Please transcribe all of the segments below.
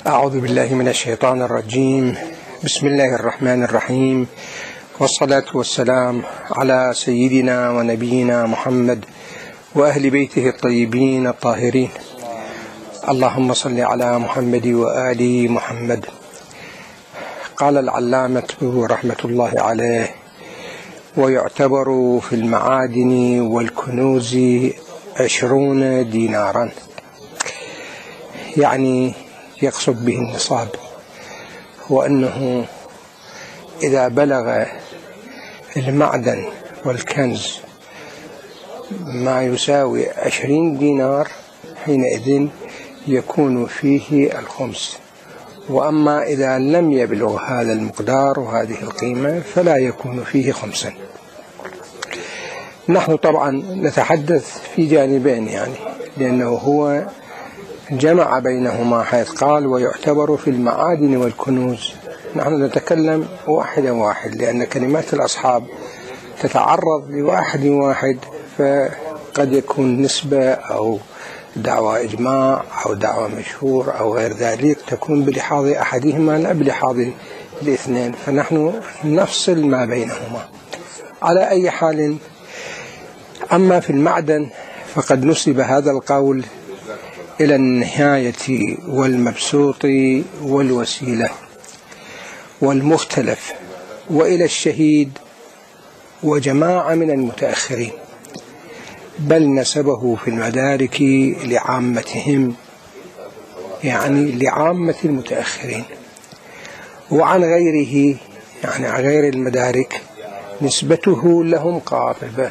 أعوذ بالله من الشيطان الرجيم. بسم الله الرحمن الرحيم، والصلاة والسلام على سيدنا ونبينا محمد وأهل بيته الطيبين الطاهرين. اللهم صل على محمد وآل محمد. قال العلامة رحمة الله عليه: ويعتبر في المعادن والكنوز 20 دينارا، يعني يقصد به النصاب، وأنه إذا بلغ المعدن والكنز ما يساوي 20 دينار حينئذ يكون فيه الخمس، وأما إذا لم يبلغ هذا المقدار وهذه القيمة فلا يكون فيه خمسا. نحن طبعا نتحدث في جانبين، يعني لأنه هو جمع بينهما حيث قال ويعتبر في المعادن والكنوز. نحن نتكلم واحدا واحد، لأن كلمات الأصحاب تتعرض لواحد واحد، فقد يكون نسبة أو دعوى إجماع أو دعوى مشهور أو غير ذلك تكون بلحاظ أحدهما لا بلحاظ الاثنين، فنحن نفصل ما بينهما. على أي حال، أما في المعدن فقد نسب هذا القول إلى النهاية والمبسوط والوسيلة والمختلف، وإلى الشهيد وجماعة من المتأخرين، بل نسبه في المدارك لعامتهم، يعني لعامة المتأخرين، وعن غيره يعني عن غير المدارك نسبته لهم قاطبة.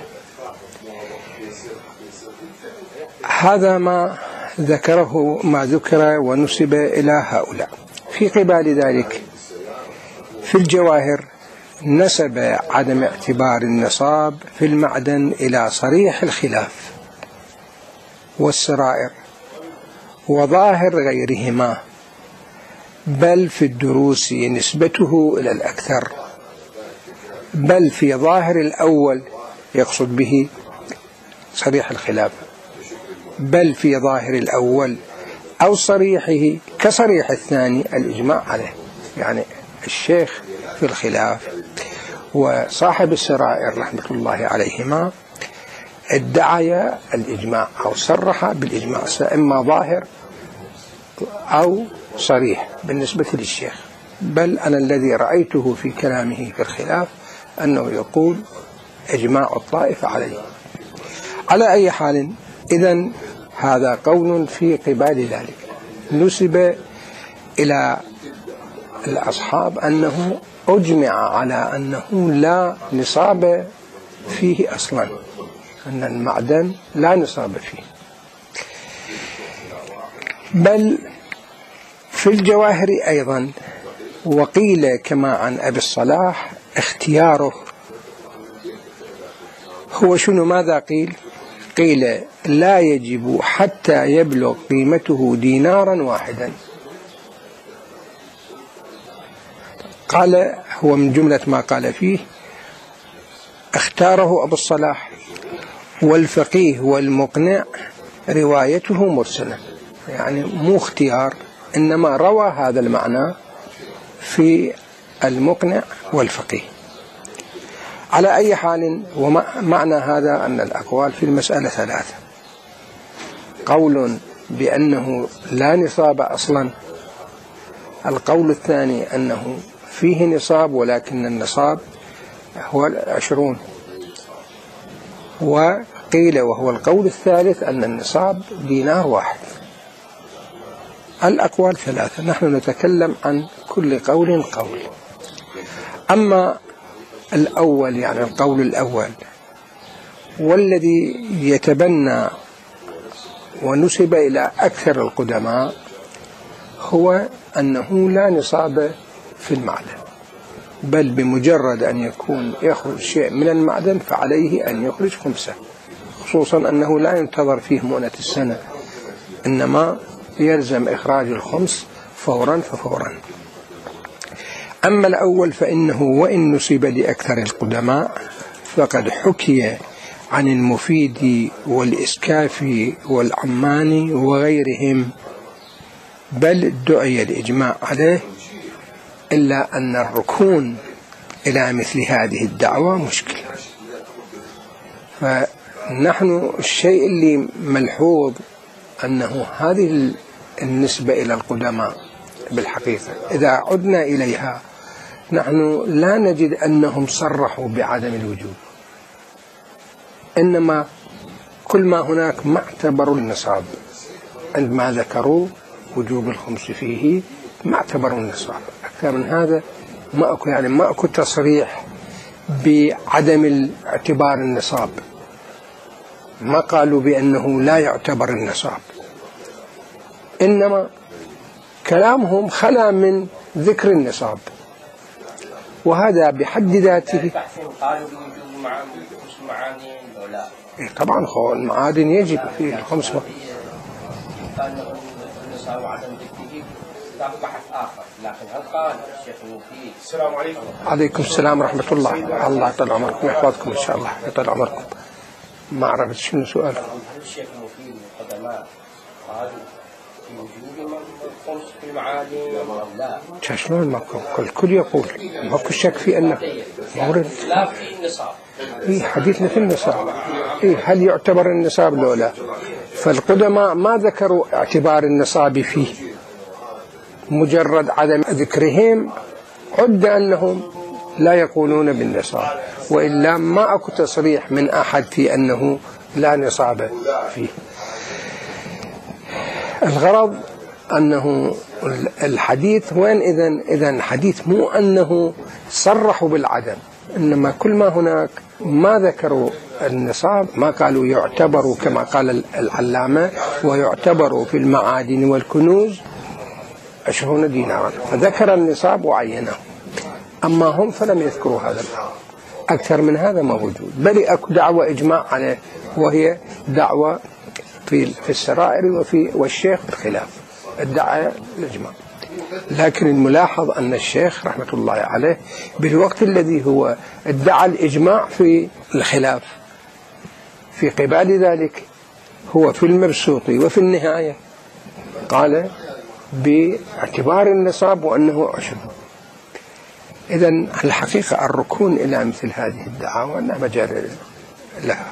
هذا ما ذكر ونسب إلى هؤلاء. في قبال ذلك في الجواهر نسب عدم اعتبار النصاب في المعدن إلى صريح الخلاف والسرائر وظاهر غيرهما، بل في الدروس نسبته إلى الأكثر، بل في ظاهر الأول يقصد به صريح الخلاف، بل في ظاهر الأول أو صريحه كصريح الثاني الإجماع عليه. يعني الشيخ في الخلاف وصاحب السرائر رحمة الله عليهما ادعي الإجماع أو صرح بالإجماع، إما ظاهر أو صريح بالنسبة للشيخ، بل أنا الذي رأيته في كلامه في الخلاف أنه يقول إجماع الطائفة عليه. على أي حال، إذن هذا قول في قبال ذلك نسب إلى الأصحاب أنه أجمع على أنه لا نصاب فيه أصلا، أن المعدن لا نصاب فيه. بل في الجواهر أيضا، وقيل كما عن أبي الصلاح اختياره هو شنو؟ ماذا قيل؟ قيل لا يجب حتى يبلغ قيمته دينارا واحدا. قال هو من جملة ما قال فيه اختاره أبو الصلاح، والفقيه والمقنع روايته مرسلة، يعني مو اختيار، إنما روى هذا المعنى في المقنع والفقيه. على أي حال، ومعنى هذا أن الأقوال في المسألة ثلاثة: قول بأنه لا نصاب أصلا، القول الثاني أنه فيه نصاب ولكن النصاب هو 20، وقيل وهو القول الثالث أن النصاب دينار واحد. الأقوال ثلاثة، نحن نتكلم عن كل قول قول. أما الأول، يعني القول الأول والذي يتبنى ونسب إلى أكثر القدماء، هو أنه لا نصاب في المعدن، بل بمجرد أن يكون يخرج شيء من المعدن فعليه أن يخرج خمسة، خصوصا أنه لا ينتظر فيه مؤنة السنة، إنما يلزم إخراج الخمس فورا ففورا. أما الأول فإنه وإن نسب لأكثر القدماء فقد حكي عن المفيد والإسكافي والعماني وغيرهم بل دعي الإجماع عليه، إلا أن الركون إلى مثل هذه الدعوة مشكلة. فنحن الشيء اللي ملحوظ أنه هذه النسبة إلى القدماء بالحقيقة إذا عدنا إليها نحن لا نجد أنهم صرحوا بعدم الوجوب، إنما كل ما هناك ما اعتبروا النصاب عندما ذكروا وجوب الخمس فيه، ما اعتبروا النصاب. أكثر من هذا ما أكو، يعني ما أكو تصريح بعدم اعتبار النصاب، ما قالوا بأنه لا يعتبر النصاب، إنما كلامهم خلا من ذكر النصاب، وهذا بحد ذاته. قالوا بوجوب معاني ولا؟ طبعا المعادن يجب في الخمس. النصاب وعدم ذكره له بحث آخر، لكن هل قال الشيخ المفيد؟ السلام عليكم. عليكم السلام ورحمة الله. الله يطول عمركم ويحفظكم إن شاء الله، يطول عمركم. ما عرفت شنو سؤالك. هل الشيخ المفيد من القدماء قالوا في وجوب الخمس في المعادن أو لا؟ شلون ماكو؟ الكل يقول ماكو شك في أنه مورد. لا في النصاب. حديثنا في النصاب. هل يعتبر النصاب لو لا؟ فالقدماء ما ذكروا اعتبار النصاب فيه، مجرد عدم ذكرهم عد أنهم لا يقولون بالنصاب، وإلا ما أكو تصريح من أحد في أنه لا نصاب فيه. الغرض أنه الحديث وين إذن الحديث مو أنه صرحوا بالعدم، إنما كل ما هناك ما ذكروا النصاب، ما قالوا يعتبروا كما قال العلامة ويعتبروا في المعادن والكنوز 20 دينارا، فذكر النصاب وعينه. أما هم فلم يذكروا هذا الأمر. أكثر من هذا ما وجود، بل أكو دعوة إجماع عليه، وهي دعوة في السرائر والشيخ بالخلاف ادعى الإجماع. لكن الملاحظ أن الشيخ رحمة الله عليه بالوقت الذي هو ادعى الإجماع في الخلاف في قبال ذلك هو في المبسوط وفي النهاية قال باعتبار النصاب وأنه 20. إذن الحقيقة الركون إلى مثل هذه الدعاوى لا مجال لها.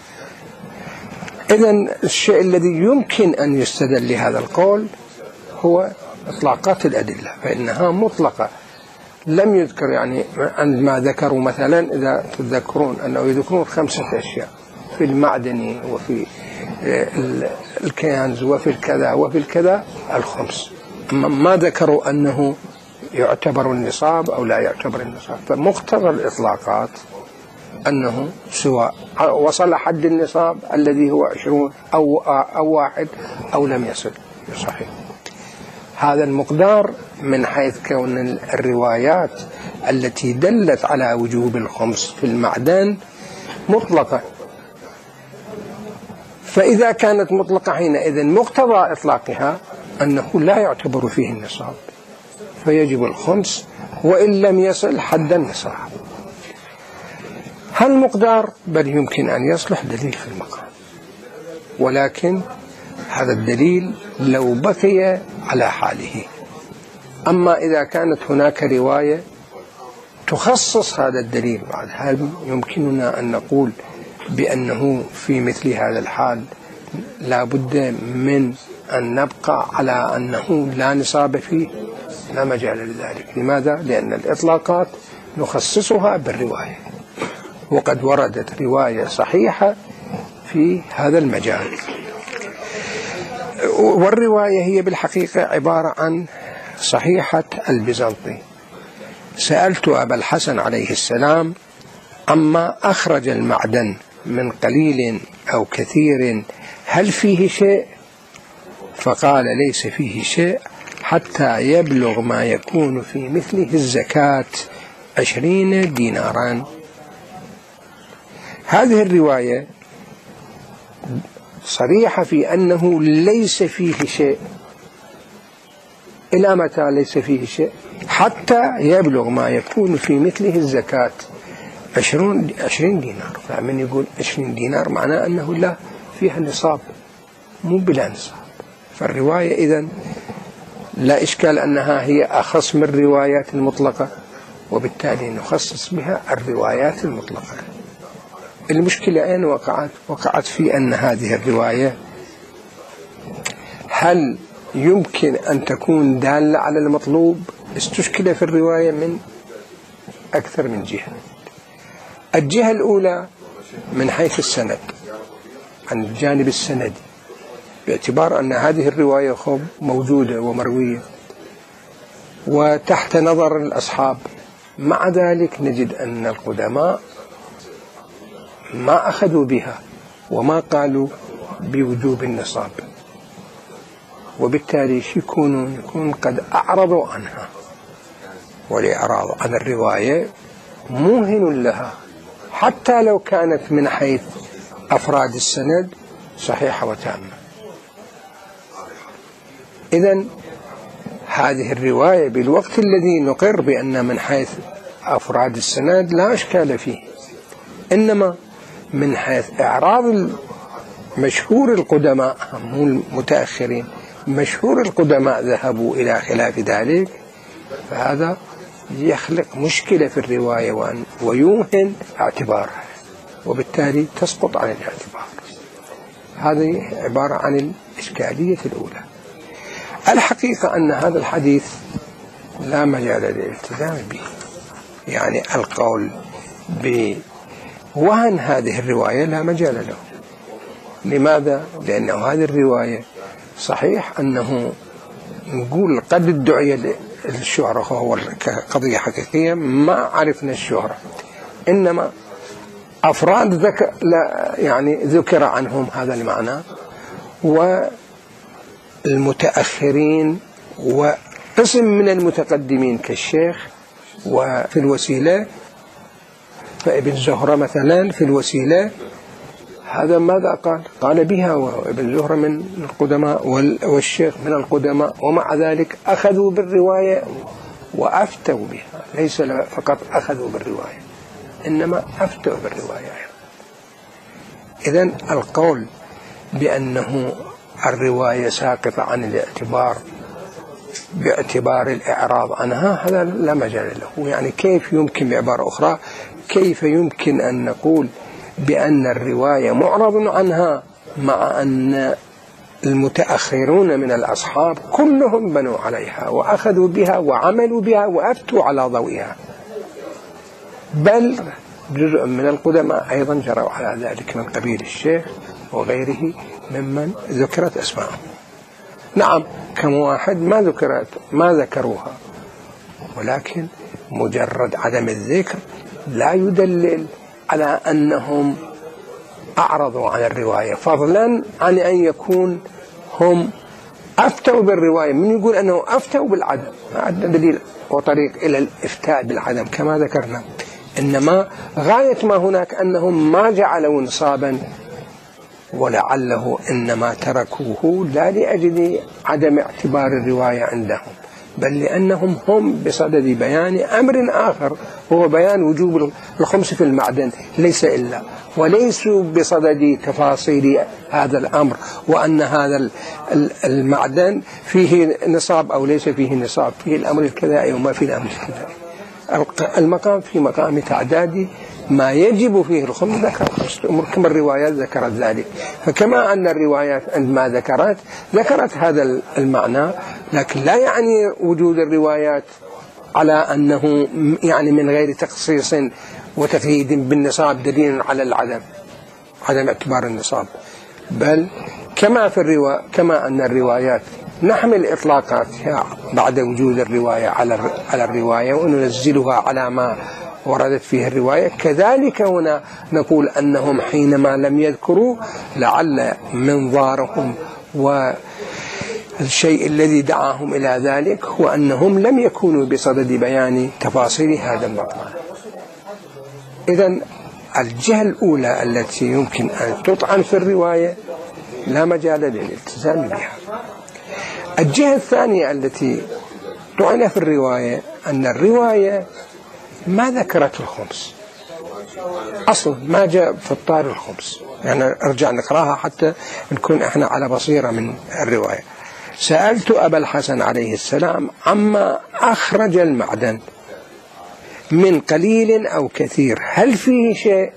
إذن الشيء الذي يمكن أن يستدل لهذا القول هو إطلاقات الأدلة، فإنها مطلقة لم يذكر، يعني عندما ذكروا مثلا إذا تذكرون أنه يذكرون 5 أشياء في المعدن وفي الكنز وفي الكذا وفي الكذا الخمس، ما ذكروا أنه يعتبر النصاب أو لا يعتبر النصاب. فمقتضى الإطلاقات أنه سواء وصل حد النصاب الذي هو 20 أو 1 أو لم يصل صحيح. هذا المقدار من حيث كون الروايات التي دلت على وجوب الخمس في المعدن مطلقة، فإذا كانت مطلقة حينئذ مقتضى إطلاقها أنه لا يعتبر فيه النصاب، فيجب الخمس وإن لم يصل حد النصاب. هالمقدار بل يمكن أن يصلح دليل في المقام، ولكن هذا الدليل لو بقي على حاله. أما إذا كانت هناك رواية تخصص هذا الدليل بعد، هل يمكننا أن نقول بأنه في مثل هذا الحال لا بد من أن نبقى على أنه لا نصاب فيه؟ لا مجال لذلك. لماذا؟ لأن الإطلاقات نخصصها بالرواية، وقد وردت رواية صحيحة في هذا المجال، والرواية هي بالحقيقة عبارة عن صحيحة البيزنطي. سألت أبا الحسن عليه السلام أما أخرج المعدن من قليل أو كثير هل فيه شيء؟ فقال ليس فيه شيء حتى يبلغ ما يكون في مثله الزكاة 20 دينارا. هذه الرواية صريحة في أنه ليس فيه شيء. إلى متى ليس فيه شيء؟ حتى يبلغ ما يكون في مثله الزكاة 20 دينار. فمن يقول 20 دينار معناه أنه لا فيها نصاب، مو بلا نصاب. فالرواية إذن لا إشكال أنها هي أخص من الروايات المطلقة، وبالتالي نخصص بها الروايات المطلقة. المشكلة أين وقعت في أن هذه الرواية هل يمكن أن تكون دالة على المطلوب؟ استشكل في الرواية من أكثر من جهة. الجهة الأولى من حيث السند، عن الجانب السندي، باعتبار أن هذه الرواية موجودة ومروية وتحت نظر الأصحاب، مع ذلك نجد أن القدماء ما أخذوا بها وما قالوا بوجوب النصاب، وبالتالي يكون قد أعرضوا عنها، والإعراض عن الرواية موهن لها حتى لو كانت من حيث أفراد السند صحيحة وتامة. إذن هذه الرواية بالوقت الذي نقر بأن من حيث أفراد السند لا إشكال فيه، إنما من حيث إعراض مشهور القدماء، مو المتأخرين، مشهور القدماء ذهبوا إلى خلاف ذلك، فهذا يخلق مشكلة في الرواية ويوهن اعتبارها، وبالتالي تسقط عن الاعتبار. هذه عبارة عن الإشكالية الأولى. الحقيقة أن هذا الحديث لا مجال للالتزام به، يعني القول بوهن هذه الرواية لا مجال له. لماذا؟ لأن هذه الرواية صحيح أنه نقول قد ادعي الشهرة، هو قضية حقيقية ما عرفنا الشهرة، إنما أفراد ذكر عنهم هذا المعنى، والمتأخرين وقسم من المتقدمين كالشيخ. وفي الوسيلة فابن زهرة مثلا في الوسيلة هذا ماذا قال بها، وابن زهرة من القدماء والشيخ من القدماء، ومع ذلك أخذوا بالرواية وأفتوا بها، ليس فقط أخذوا بالرواية إنما أفتوا بالرواية. إذن القول بأنه الرواية ساقطة عن الاعتبار باعتبار الإعراض عنها هذا لا مجال له. يعني كيف يمكن، بعبارة أخرى، كيف يمكن أن نقول بأن الرواية معرض عنها مع أن المتأخرون من الأصحاب كلهم بنوا عليها وأخذوا بها وعملوا بها وأفتوا على ضوئها، بل جزء من القدماء أيضا جروا على ذلك من قبيل الشيخ وغيره ممن ذكرت أسماءهم. نعم كم واحد ما ذكروها، ولكن مجرد عدم الذكر لا يدلل على أنهم أعرضوا عن الرواية، فضلا عن أن يكون هم أفتوا بالرواية. من يقول أنه أفتوا بالعدم؟ ما عندنا دليل وطريق إلى الإفتاء بالعدم كما ذكرنا، إنما غاية ما هناك أنهم ما جعلوا نصابا، ولعله إنما تركوه لا لأجل عدم اعتبار الرواية عندهم، بل لأنهم هم بصدد بيان أمر آخر هو بيان وجوب الخمس في المعدن ليس إلا، وليسوا بصدد تفاصيل هذا الأمر وأن هذا المعدن فيه نصاب أو ليس فيه نصاب، فيه الأمر الكذائي وما فيه الأمر الكذائي. المقام في مقام تعداد ما يجب فيه الخمس، ذكر أمور كما الروايات ذكرت ذلك. فكما أن الروايات عندما ذكرت هذا المعنى، لكن لا يعني وجود الروايات على أنه يعني من غير تخصيص وتقييد بالنصاب دليل على عدم اعتبار النصاب، بل كما أن الروايات نحمل إطلاقاتها بعد وجود الرواية على الرواية وننزلها على ما وردت فيه الرواية، كذلك هنا نقول أنهم حينما لم يذكروا لعل منظارهم والشيء الذي دعاهم إلى ذلك هو أنهم لم يكونوا بصدد بيان تفاصيل هذا المطلب. إذن الجهة الأولى التي يمكن أن تطعن في الرواية لا مجال للالتزام بها. الجهة الثانية التي طعن في الرواية أن الرواية ما ذكرت الخمس أصلا، ما جاء في الطار الخمس. يعني ارجع نقراها حتى نكون احنا على بصيرة من الرواية. سألت أبا الحسن عليه السلام عما أخرج المعدن من قليل أو كثير هل فيه شيء؟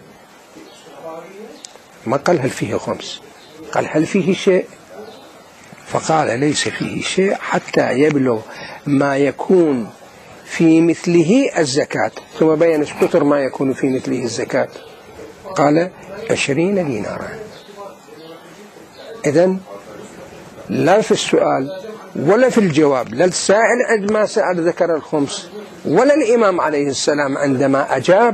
ما قال هل فيه خمس، قال هل فيه شيء؟ فقال ليس فيه شيء حتى يبلغ ما يكون في مثله الزكاة. ثم بين كثر ما يكون في مثله الزكاة، قال 20 دينارا. إذن لا في السؤال ولا في الجواب، لا السائل عندما سأل ذكر الخمس، ولا الإمام عليه السلام عندما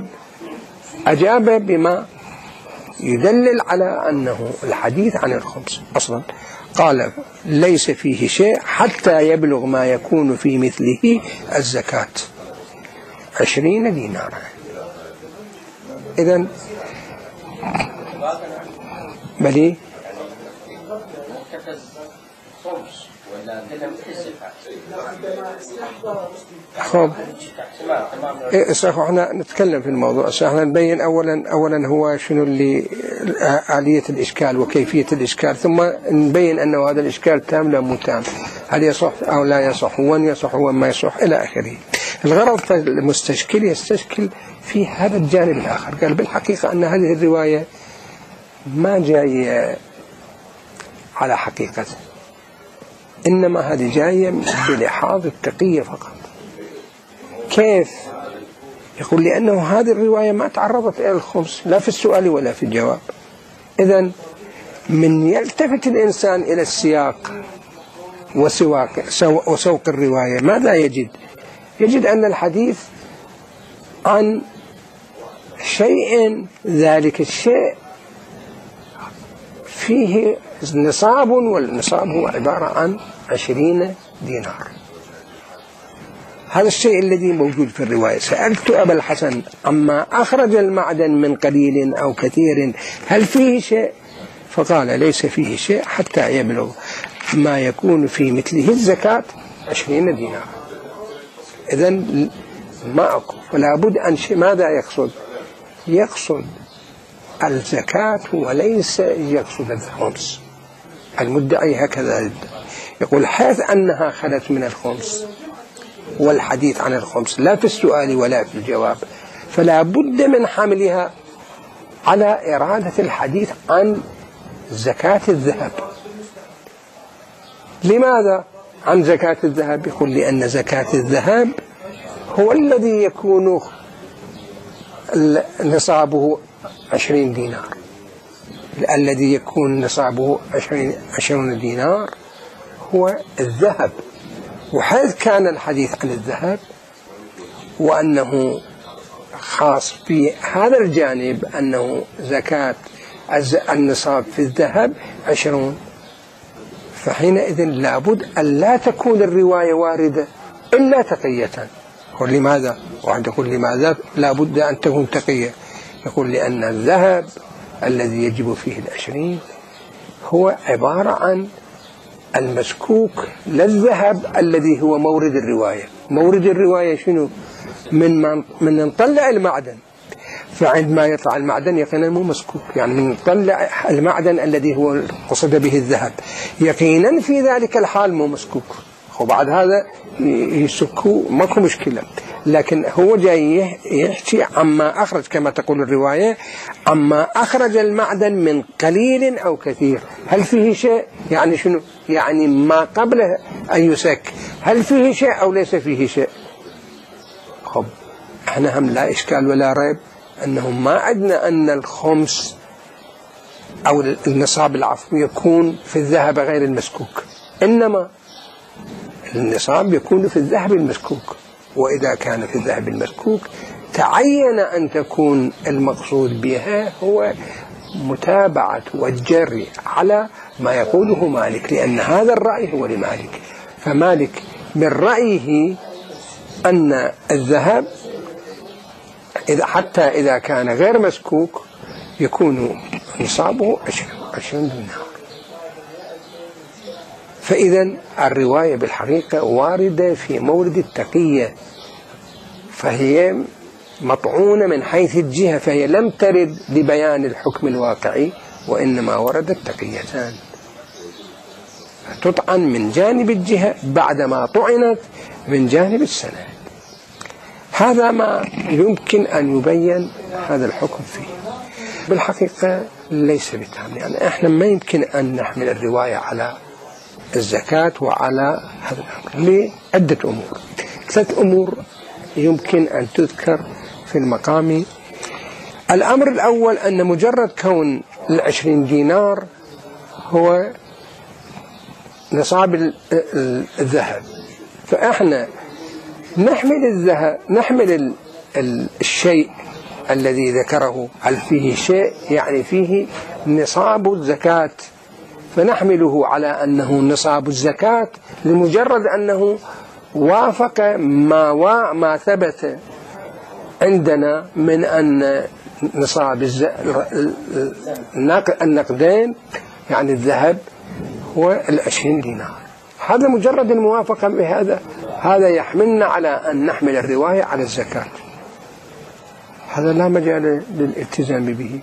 أجاب بما يدلل على أنه الحديث عن الخمس أصلا. قال ليس فيه شيء حتى يبلغ ما يكون في مثله الزكاة 20 دينارا. إذن بلي خب احنا نتكلم في الموضوع. احنا نبين اولا هو شنو اللي آلية الإشكال وكيفية الإشكال، ثم نبين أنه هذا الإشكال تام لا مو تام، هل يصح أو لا يصح، وين يصح وين ما يصح إلى آخره. الغرض المستشكل يستشكل في هذا الجانب الآخر. قال بالحقيقة أن هذه الرواية ما جاية على حقيقته، إنما هذه جاية بلحاظ التقية فقط. كيف؟ يقول لأنه هذه الرواية ما تعرضت إلى الخمس لا في السؤال ولا في الجواب. إذن من يلتفت الإنسان إلى السياق وسوق الرواية ماذا يجد؟ يجد أن الحديث عن شيء، ذلك الشيء فيه نصاب، والنصاب هو عبارة عن 20 دينار. هذا الشيء الذي موجود في الرواية. سألت أبا الحسن عما أخرج المعدن من قليل أو كثير هل فيه شيء؟ فقال ليس فيه شيء حتى يبلغ ما يكون في مثله الزكاة 20 دينار. إذن ما أكو، فلا بد أن ماذا يقصد؟ يقصد الزكاة وليس يقصد الخمس. المدعي هكذا يقول حيث أنها خلت من الخمس والحديث عن الخمس لا في السؤال ولا في الجواب، فلا بد من حملها على إرادة الحديث عن زكاة الذهب. لماذا عن زكاة الذهب؟ يقول لأن زكاة الذهب هو الذي يكون نصابه 20 دينار، الذي يكون نصابه 20 دينار هو الذهب. وحيث كان الحديث عن الذهب وأنه خاص في هذا الجانب أنه زكاة النصاب في الذهب 20، فحينئذ لابد أن لا تكون الرواية واردة إلا تقية. يقول لماذا؟ وعند يقول لماذا لابد أن تكون تقية؟ يقول لأن الذهب الذي يجب فيه 20 هو عبارة عن المسكوك، لا الذهب الذي هو مورد الرواية. مورد الرواية شنو؟ من نطلع المعدن، فعندما يطلع المعدن يقينا مو مسكوك، يعني من نطلع المعدن الذي هو قصد به الذهب يقينا في ذلك الحال مو مسكوك، وبعد هذا يسكوا ماكو مشكلة. لكن هو جاي يحكي عما أخرج كما تقول الرواية، عما أخرج المعدن من قليل أو كثير هل فيه شيء؟ يعني شنو؟ يعني ما قبله أن يسك هل فيه شيء أو ليس فيه شيء؟ خب احنا هم لا إشكال ولا ريب أنهم ما عندنا أن الخمس أو النصاب العفو يكون في الذهب غير المسكوك، إنما النصاب يكون في الذهب المسكوك. وإذا كان في الذهب المسكوك تعين أن تكون المقصود بها هو متابعة والجري على ما يقوله مالك، لأن هذا الرأي هو لمالك. فمالك من رأيه أن الذهب حتى إذا كان غير مسكوك يكون نصابه 20 دينار. فإذا الرواية بالحقيقة واردة في مورد التقية، فهي مطعونة من حيث الجهة، فهي لم ترد لبيان الحكم الواقعي وإنما وردت تقيتان. تطعن من جانب الجهة بعدما طعنت من جانب السند. هذا ما يمكن أن يبين هذا الحكم فيه. بالحقيقة ليس بتام، يعني احنا ما يمكن أن نحمل الرواية على الزكاة وعلى هذا الأمر لعدة أمور. 3 أمور يمكن أن تذكر في المقام. الأمر الأول أن مجرد كون 20 دينار هو نصاب الذهب، فإحنا نحمل الشيء الذي ذكره، هل فيه شيء يعني فيه نصاب الزكاة، فنحمله على أنه نصاب الزكاة لمجرد أنه وافق ما ثبت عندنا من أن نصاب النقدين يعني الذهب هو 20 دينار. هذا مجرد الموافقة بهذا، هذا يحملنا على أن نحمل الرواية على الزكاة. هذا لا مجال للالتزام به،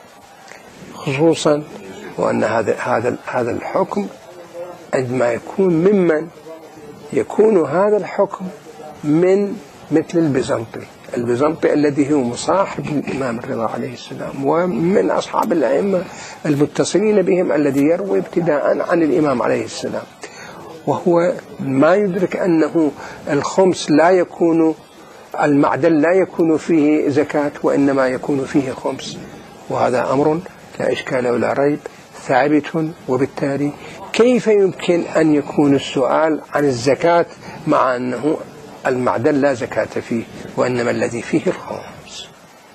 خصوصا وأن هذا الحكم عندما يكون ممن يكون هذا الحكم من مثل البيزنطي الذي هو مصاحب الإمام الرضا عليه السلام ومن أصحاب الأئمة المتصلين بهم الذي يروي ابتداء عن الإمام عليه السلام، وهو ما يدرك أنه الخمس لا يكون، المعدن لا يكون فيه زكاة وإنما يكون فيه خمس، وهذا أمر لا إشكال ولا ريب ثابت. وبالتالي كيف يمكن أن يكون السؤال عن الزكاة مع أنه المعدن لا زكاة فيه وإنما الذي فيه الخمس؟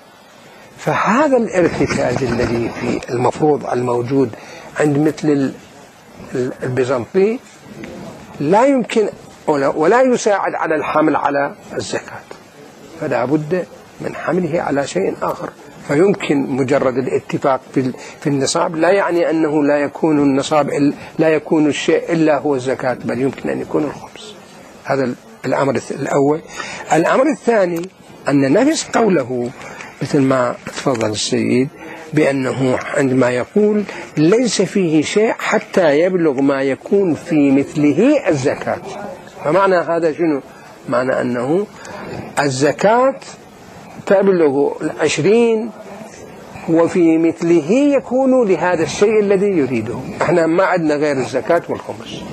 فهذا الارتكاز الذي في المفروض الموجود عند مثل البيزنطي لا يمكن ولا يساعد على الحمل على الزكاة، فلا بد من حمله على شيء آخر. فيمكن مجرد الاتفاق في النصاب لا يعني أنه لا يكون النصاب لا يكون الشيء إلا هو الزكاة، بل يمكن أن يكون الخمس. هذا الأمر الأول. الأمر الثاني أن نفس قوله مثل ما تفضل السيد بأنه عندما يقول ليس فيه شيء حتى يبلغ ما يكون في مثله الزكاة، فمعنى هذا شنو؟ معنى أنه الزكاة تبلغ 20 وفي مثله يكون لهذا الشيء الذي يريده. احنا ما عندنا غير الزكاة والخمس،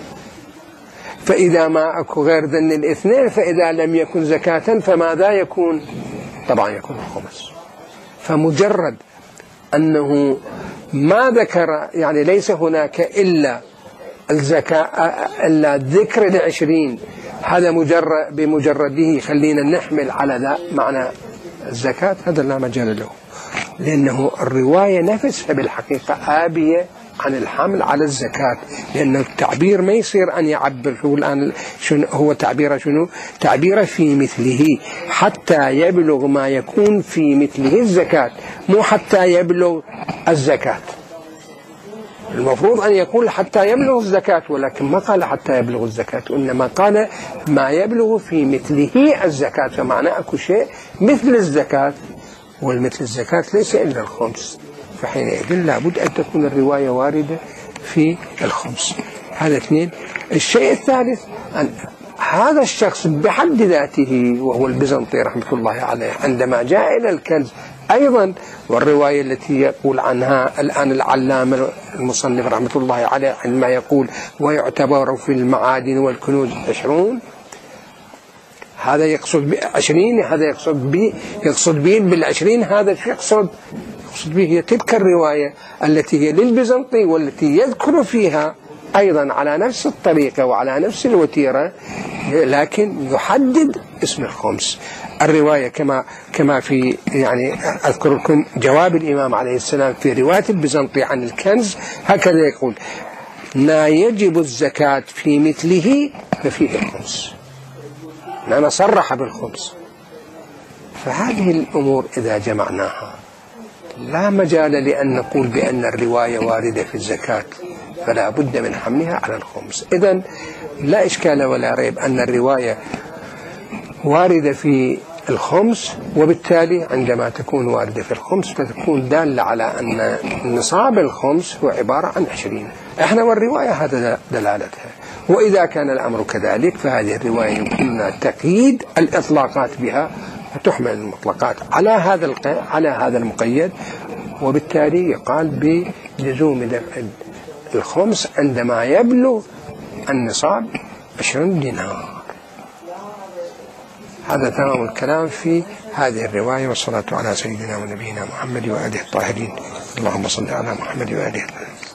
فإذا ما أكو غير ذن الاثنين فإذا لم يكن زكاة فماذا يكون؟ طبعا يكون الخمس. فمجرد أنه ما ذكر يعني ليس هناك إلا الزكاة إلا ذكر 20، هذا بمجرده خلينا نحمل على ذا معنى الزكاة، هذا لا مجال له، لأنه الرواية نفسها بالحقيقة آبية عن الحمل على الزكاة، لأن التعبير ما يصير أن يعبر هو الآن شنو هو تعبيره، شنو تعبيره في مثله حتى يبلغ ما يكون في مثله الزكاة، مو حتى يبلغ الزكاة. المفروض أن يقول حتى يبلغ الزكاة، ولكن ما قال حتى يبلغ الزكاة، إنما قال ما يبلغ في مثله الزكاة، فمعنى أكو شيء مثل الزكاة، والمثل الزكاة ليس إلا الخمس، فحينئذ لابد أن تكون الرواية واردة في الخمس. هذا اثنين. الشيء الثالث أن هذا الشخص بحد ذاته وهو البيزنطي رحمة الله عليه عندما جاء إلى الكنز أيضا، والرواية التي يقول عنها الآن العلامة المصنف رحمة الله عليه عندما يقول ويعتبر في المعادن والكنوز 20، هذا يقصد ب20، هذا يقصد به بال20، هذا يقصد به هي تلك الرواية التي هي للبيزنطي والتي يذكر فيها أيضا على نفس الطريقة وعلى نفس الوتيرة، لكن يحدد اسم الخمس. الرواية كما في يعني أذكر لكم جواب الإمام عليه السلام في رواية البيزنطي عن الكنز، هكذا يقول ما يجب الزكاة في مثله ففيه الخمس، أنا صرح بالخمس. فهذه الأمور إذا جمعناها لا مجال لأن نقول بأن الرواية واردة في الزكاة، فلا بد من حملها على الخمس. إذن لا إشكال ولا ريب أن الرواية واردة في الخمس، وبالتالي عندما تكون واردة في الخمس فتكون دالة على أن نصاب الخمس هو عبارة عن 20. احنا والرواية هذا دلالتها. وإذا كان الأمر كذلك فهذه الرواية يمكننا تقييد الإطلاقات بها فتحمل المطلقات على هذا المقيد، وبالتالي يقال بلزوم دفع الخمس عندما يبلغ النصاب 20 دينار. هذا تمام الكلام في هذه الرواية، والصلاة على سيدنا ونبينا محمد وآله الطاهرين. اللهم صل على محمد وآله الطاهرين.